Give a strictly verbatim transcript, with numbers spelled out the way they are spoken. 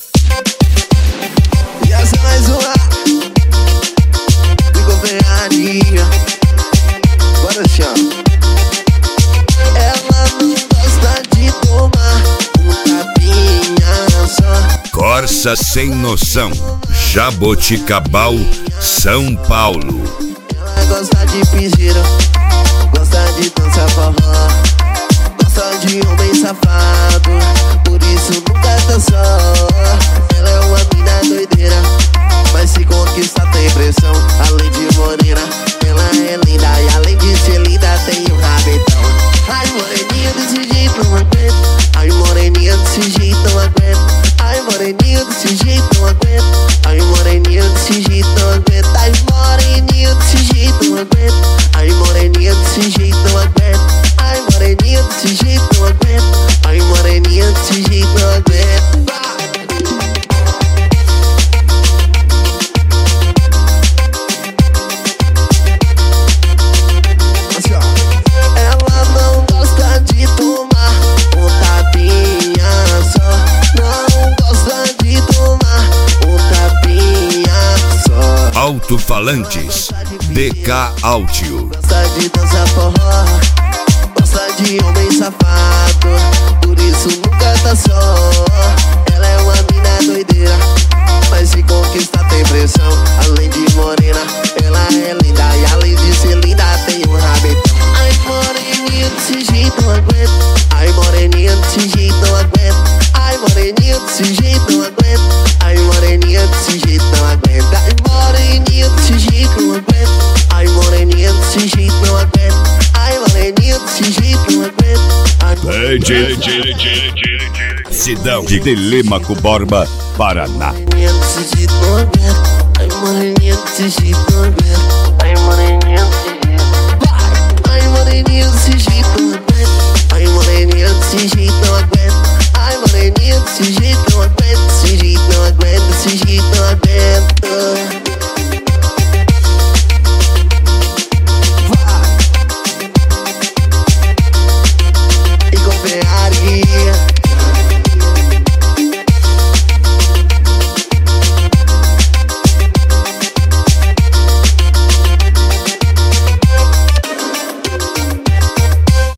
E essa é mais uma de companhia. Bora, chão. Ela não gosta de tomar um tapinha só. Corsa Sem Noção, Jaboticabal, São Paulo. Ela gosta de piseira, gosta de dançar forró, gosta de homem safado, por isso nunca tá só. Ela é uma mina doideira, mas se conquista tem pressão. Além de morena, ela é linda e além de ser linda tem um rabetão. Ai, moreninha desse jeito não aguento. Ai, moreninha desse jeito não aguento. Ai, moreninha desse jeito não aguento. Ai, moreninha desse jeito não aguento. Ai, moreninha desse jeito não aguento. Ai, moreninha desse jeito não aguento. Ai, moreninha desse jeito não aguento. Ai, moreninha desse jeito não aguento. Ela não gosta de tomar um tapinha só. Não gosta de tomar um tapinha só. Alto-falantes, D K Áudio. Gosta de dançar forró, gosta de homem safado, por isso nunca tá só. Ela é uma mina doideira, mas se conquista tem pressão. Além de morena, ela é linda e além de ser linda tem um rabetão. Ai, moreninha desse jeito não aguento. Ai, moreninha desse jeito não aguento. Ai, moreninha desse jeito não aguento. Ai, moreninha desse jeito não aguento. Ai, moreninha desse jeito não aguento. Ai, moreninha desse jeito não aguento. Ai, moreninha desse jeito não aguento. Cidão de Telêmaco Borba, Paraná. Moreninha desse jeito não aguento. Ai, moreninha desse jeito não aguento. Ai, moreninha desse jeito. Ai, moreninha desse